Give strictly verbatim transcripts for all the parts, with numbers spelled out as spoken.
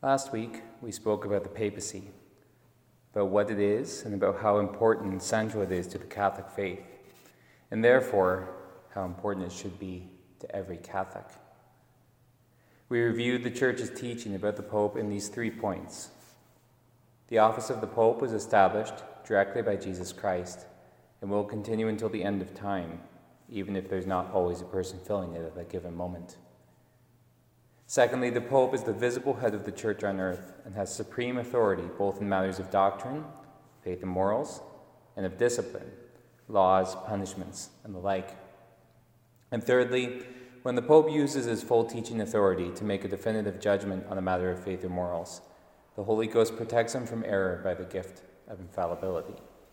Last week, we spoke about the papacy, about what it is and about how important and central it is to the Catholic faith, and therefore how important it should be to every Catholic. We reviewed the Church's teaching about the Pope in these three points. The office of the Pope was established directly by Jesus Christ and will continue until the end of time, even if there's not always a person filling it at that given moment. Secondly, the Pope is the visible head of the Church on earth and has supreme authority both in matters of doctrine, faith and morals, and of discipline, laws, punishments, and the like. And thirdly, when the Pope uses his full teaching authority to make a definitive judgment on a matter of faith or morals, the Holy Ghost protects him from error by the gift of infallibility.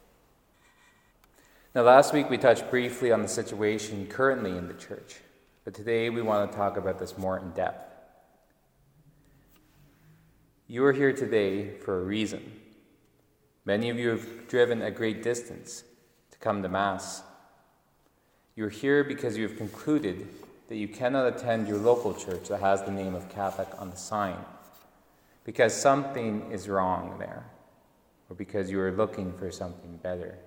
Now, last week we touched briefly on the situation currently in the Church, but today we want to talk about this more in depth. You are here today for a reason. Many of you have driven a great distance to come to Mass. You are here because you have concluded that you cannot attend your local church that has the name of Catholic on the sign, because something is wrong there, or because you are looking for something better.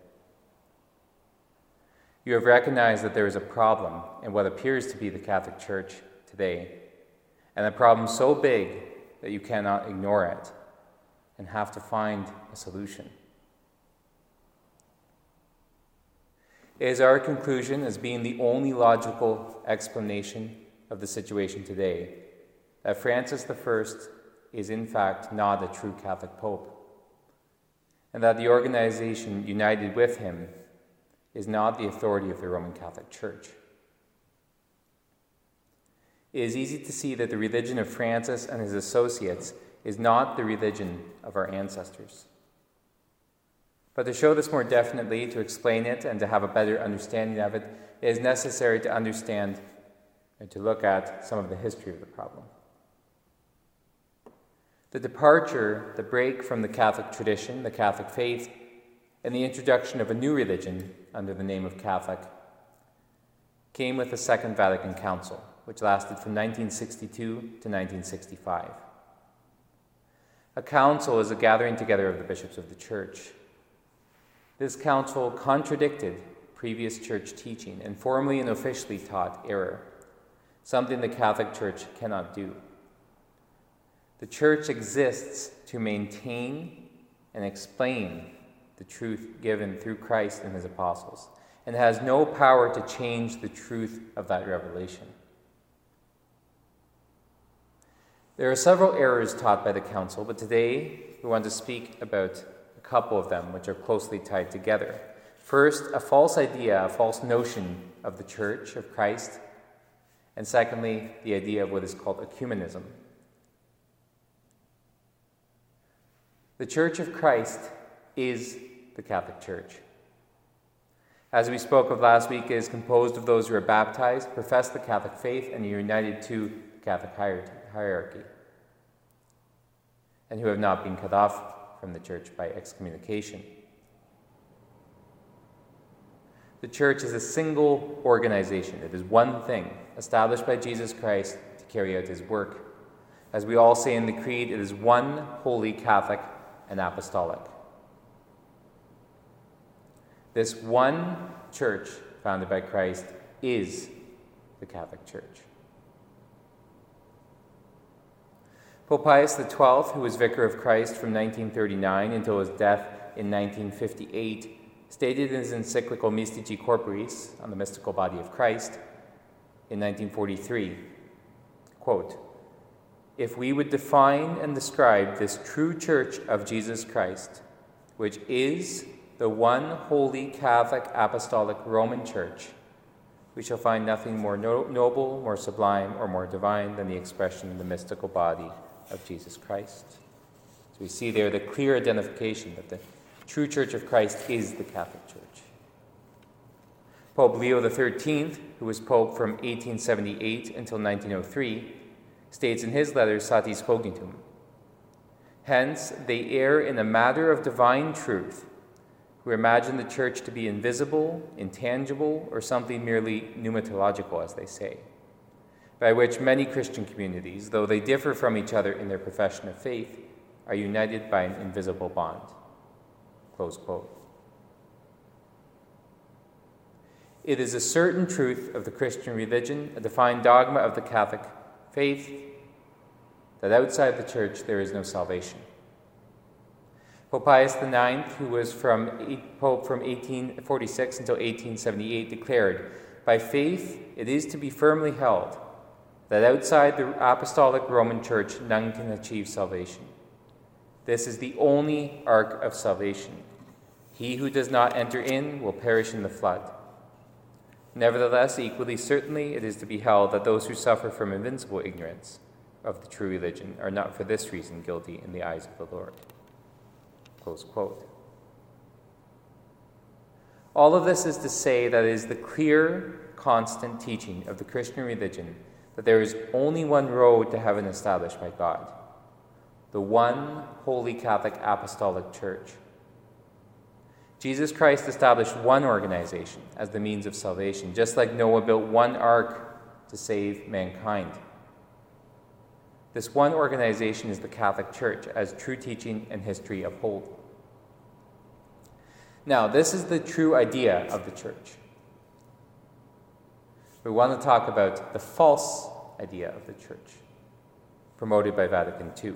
You have recognized that there is a problem in what appears to be the Catholic Church today, and a problem so big that you cannot ignore it and have to find a solution. It is our conclusion, as being the only logical explanation of the situation today, that Francis the First is in fact not a true Catholic Pope, and that the organization united with him is not the authority of the Roman Catholic Church. It is easy to see that the religion of Francis and his associates is not the religion of our ancestors. But to show this more definitely, to explain it, and to have a better understanding of it, it is necessary to understand and to look at some of the history of the problem. The departure, the break from the Catholic tradition, the Catholic faith, and the introduction of a new religion under the name of Catholic came with the Second Vatican Council, which lasted from nineteen sixty-two to nineteen sixty-five. A council is a gathering together of the bishops of the Church. This council contradicted previous church teaching and formally and officially taught error, something the Catholic Church cannot do. The Church exists to maintain and explain the truth given through Christ and his apostles, and has no power to change the truth of that revelation. There are several errors taught by the Council, but today we want to speak about a couple of them which are closely tied together. First, a false idea, a false notion of the Church, of Christ, and secondly, the idea of what is called ecumenism. The Church of Christ is the Catholic Church. As we spoke of last week, it is composed of those who are baptized, profess the Catholic faith, and are united to the Catholic hierarchy, and who have not been cut off from the Church by excommunication. The Church is a single organization. It is one thing, established by Jesus Christ to carry out his work. As we all say in the Creed, it is one holy, Catholic, and apostolic. This one church founded by Christ is the Catholic Church. Pope Pius the Twelfth, who was Vicar of Christ from nineteen thirty-nine until his death in nineteen fifty-eight, stated in his encyclical Mystici Corporis, on the mystical body of Christ, in nineteen forty-three, quote, "If we would define and describe this true Church of Jesus Christ, which is the one holy Catholic Apostolic Roman Church, we shall find nothing more no- noble, more sublime, or more divine than the expression of the mystical body of Jesus Christ." So we see there the clear identification that the true Church of Christ is the Catholic Church. Pope Leo the Thirteenth, who was Pope from eighteen seventy-eight until nineteen oh three, states in his letter Satis Cognitum, "Hence they err in a matter of divine truth, who imagine the Church to be invisible, intangible, or something merely pneumatological, as they say. by which many Christian communities, though they differ from each other in their profession of faith, are united by an invisible bond. Close quote. It is a certain truth of the Christian religion, a defined dogma of the Catholic faith, that outside the Church there is no salvation. Pope Pius the Ninth, who was from Pope from eighteen forty-six until eighteen seventy-eight, declared, "By faith it is to be firmly held that outside the Apostolic Roman Church none can achieve salvation. This is the only ark of salvation. He who does not enter in will perish in the flood. Nevertheless, equally certainly it is to be held that those who suffer from invincible ignorance of the true religion are not for this reason guilty in the eyes of the Lord." Close quote. All of this is to say that it is the clear, constant teaching of the Christian religion that there is only one road to heaven established by God, the one holy Catholic Apostolic Church. Jesus Christ established one organization as the means of salvation, just like Noah built one ark to save mankind. This one organization is the Catholic Church, as true teaching and history uphold. Now, this is the true idea of the Church. We want to talk about the false idea of the Church, promoted by Vatican Two.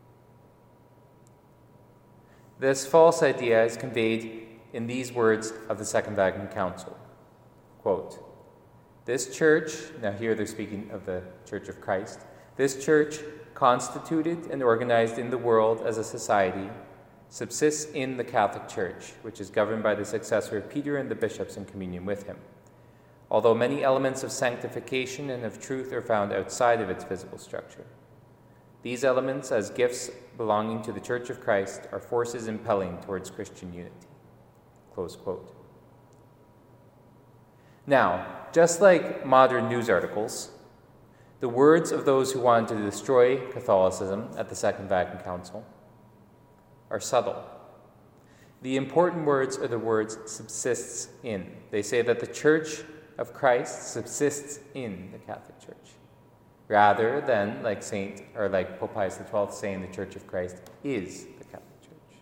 This false idea is conveyed in these words of the Second Vatican Council. Quote, "This Church," now here they're speaking of the Church of Christ, "this Church, constituted and organized in the world as a society, subsists in the Catholic Church, which is governed by the successor of Peter and the bishops in communion with him. Although many elements of sanctification and of truth are found outside of its visible structure. These elements, as gifts belonging to the Church of Christ, are forces impelling towards Christian unity." Close quote. Now, just like modern news articles, the words of those who wanted to destroy Catholicism at the Second Vatican Council are subtle. The important words are the words "subsists in." They say that the Church of Christ subsists in the Catholic Church, rather than like Saint or like Pope Pius the Twelfth saying the Church of Christ is the Catholic Church.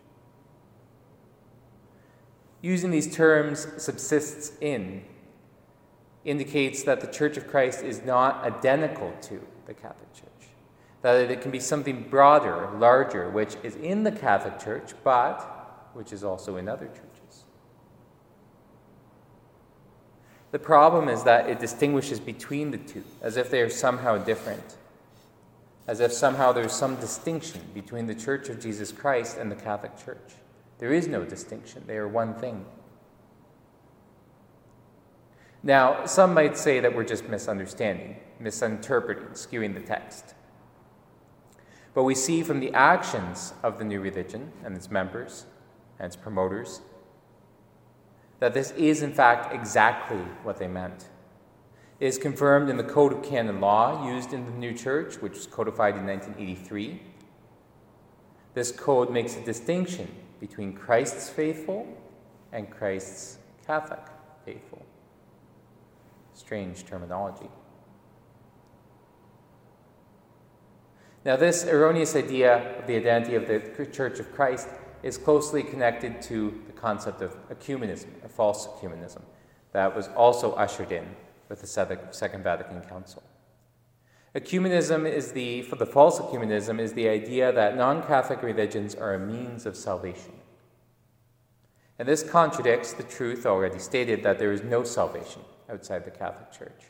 Using these terms "subsists in" indicates that the Church of Christ is not identical to the Catholic Church, that it can be something broader, larger, which is in the Catholic Church, but which is also in other churches. The problem is that it distinguishes between the two, as if they are somehow different, as if somehow there's some distinction between the Church of Jesus Christ and the Catholic Church. There is no distinction. They are one thing. Now, some might say that we're just misunderstanding, misinterpreting, skewing the text. But we see from the actions of the new religion and its members and its promoters that this is, in fact, exactly what they meant. It is confirmed in the Code of Canon Law used in the new church, which was codified in nineteen eighty-three. This code makes a distinction between Christ's faithful and Christ's Catholic faithful. Strange terminology. Now, this erroneous idea of the identity of the Church of Christ is closely connected to the concept of ecumenism, or false ecumenism, that was also ushered in with the Second Vatican Council. Ecumenism is the, for the false ecumenism, is the idea that non-Catholic religions are a means of salvation. And this contradicts the truth already stated that there is no salvation outside the Catholic Church.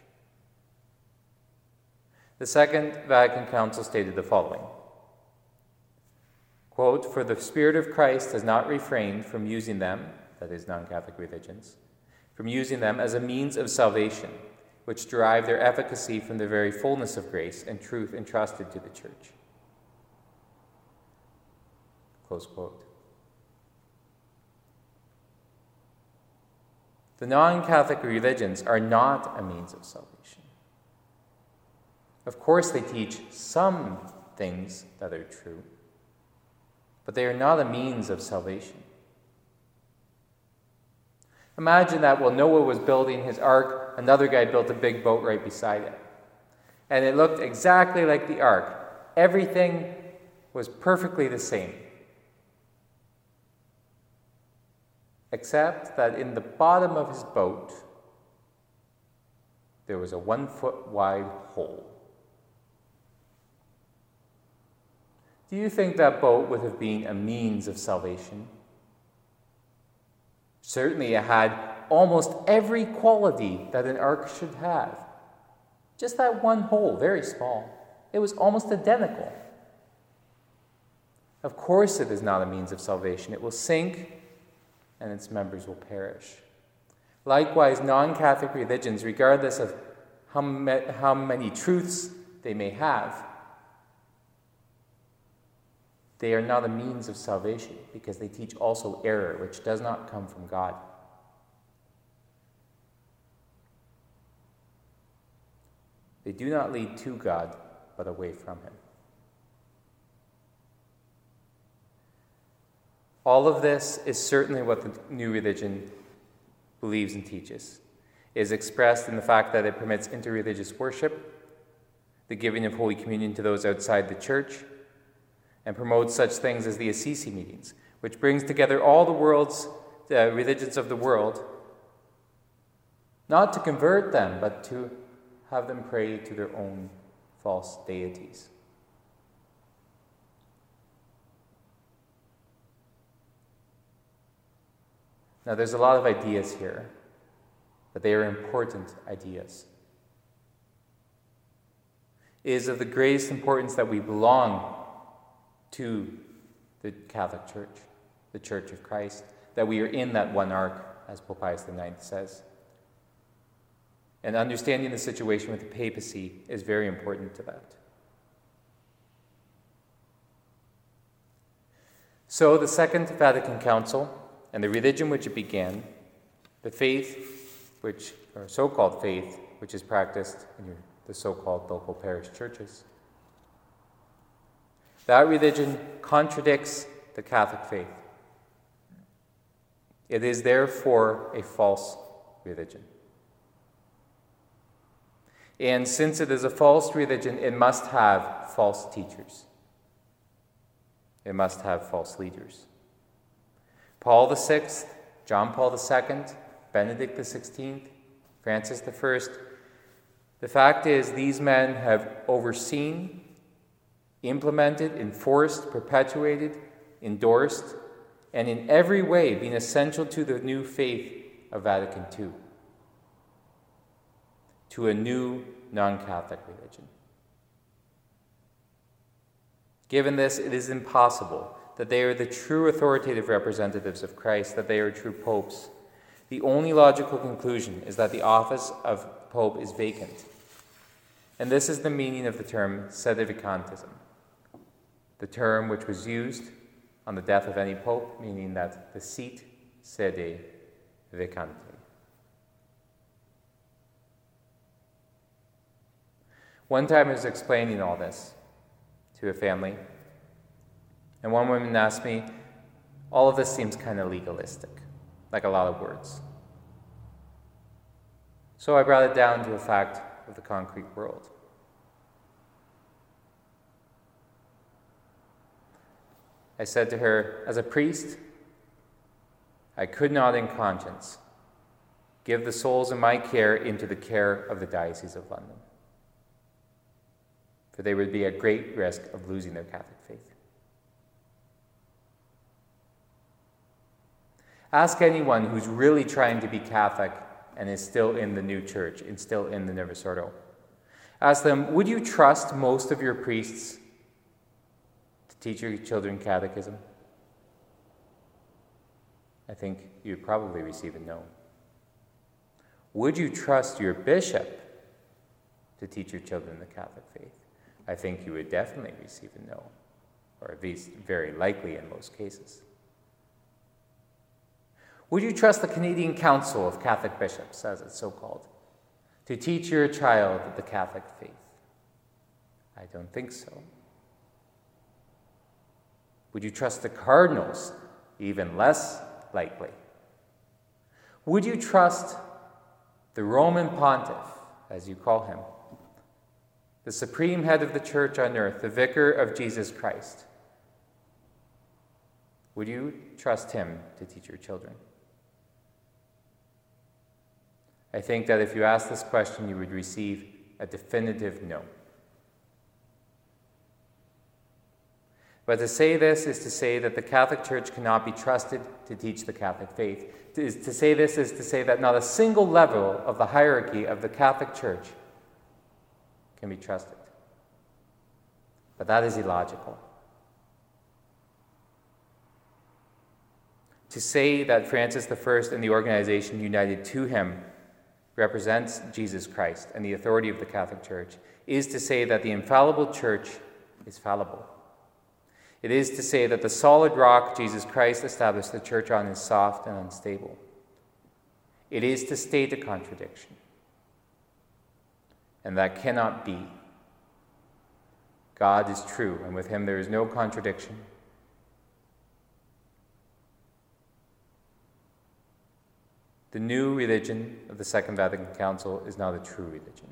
The Second Vatican Council stated the following, quote, "For the Spirit of Christ has not refrained from using them," that is, non-Catholic religions, "from using them as a means of salvation, which derive their efficacy from the very fullness of grace and truth entrusted to the Church." Close quote. The non-Catholic religions are not a means of salvation. Of course, they teach some things that are true, but they are not a means of salvation. Imagine that while Noah was building his ark, another guy built a big boat right beside it. and it looked exactly like the ark. Everything was perfectly the same. Except that in the bottom of his boat, there was a one-foot wide hole. Do you think that boat would have been a means of salvation? Certainly it had almost every quality that an ark should have. Just that one hole, very small. It was almost identical. Of course it is not a means of salvation. It will sink, and its members will perish. Likewise, non-Catholic religions, regardless of how, ma- how many truths they may have, they are not a means of salvation because they teach also error, which does not come from God. They do not lead to God, but away from him. All of this is certainly what the new religion believes and teaches. It is expressed in the fact that it permits interreligious worship, the giving of Holy Communion to those outside the church, and promotes such things as the Assisi meetings, which brings together all the world's uh, religions of the world, not to convert them, but to have them pray to their own false deities. Now, there's a lot of ideas here, but they are important ideas. It is of the greatest importance that we belong to the Catholic Church, the Church of Christ, that we are in that one ark, as Pope Pius the ninth says. And understanding the situation with the papacy is very important to that. So the Second Vatican Council and the religion which it began, the faith, which, or so-called faith, which is practiced in your, the so-called local parish churches, that religion contradicts the Catholic faith. It is therefore a false religion. And since it is a false religion, it must have false teachers. It must have false leaders. Paul the Sixth, John Paul the Second, Benedict the Sixteenth, Francis the First. The fact is, these men have overseen, implemented, enforced, perpetuated, endorsed, and in every way been essential to the new faith of Vatican Two, to a new non-Catholic religion. Given this, it is impossible that they are the true authoritative representatives of Christ, that they are true popes. The only logical conclusion is that the office of pope is vacant. And this is the meaning of the term sedevacantism, the term which was used on the death of any pope, meaning that the seat sede vacante. One time I was explaining all this to a family, and one woman asked me, all of this seems kind of legalistic, like a lot of words. So I brought it down to a fact of the concrete world. I said to her, as a priest, I could not in conscience give the souls in my care into the care of the Diocese of London, for they would be at great risk of losing their Catholic faith. Ask anyone who's really trying to be Catholic and is still in the new church and still in the Novus Ordo. Ask them, would you trust most of your priests to teach your children catechism? I think you'd probably receive a no. Would you trust your bishop to teach your children the Catholic faith? I think you would definitely receive a no, or at least very likely in most cases. Would you trust the Canadian Council of Catholic Bishops, as it's so called, to teach your child the Catholic faith? I don't think so. Would you trust the cardinals? Even less likely. Would you trust the Roman Pontiff, as you call him, the supreme head of the church on earth, the vicar of Jesus Christ, would you trust him to teach your children? I think that if you ask this question, you would receive a definitive no. But to say this is to say that the Catholic Church cannot be trusted to teach the Catholic faith. To, to say this is to say that not a single level of the hierarchy of the Catholic Church can be trusted. But that is illogical. To say that Francis the First and the organization united to him represents Jesus Christ and the authority of the Catholic Church is to say that the infallible Church is fallible. It is to say that the solid rock Jesus Christ established the Church on is soft and unstable. It is to state a contradiction. And that cannot be. God is true, and with him there is no contradiction. The new religion of the Second Vatican Council is not a true religion.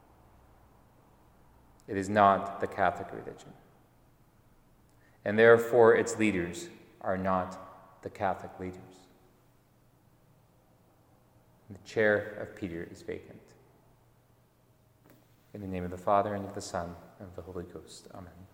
It is not the Catholic religion. And therefore its leaders are not the Catholic leaders. And the chair of Peter is vacant. In the name of the Father, and of the Son, and of the Holy Ghost. Amen.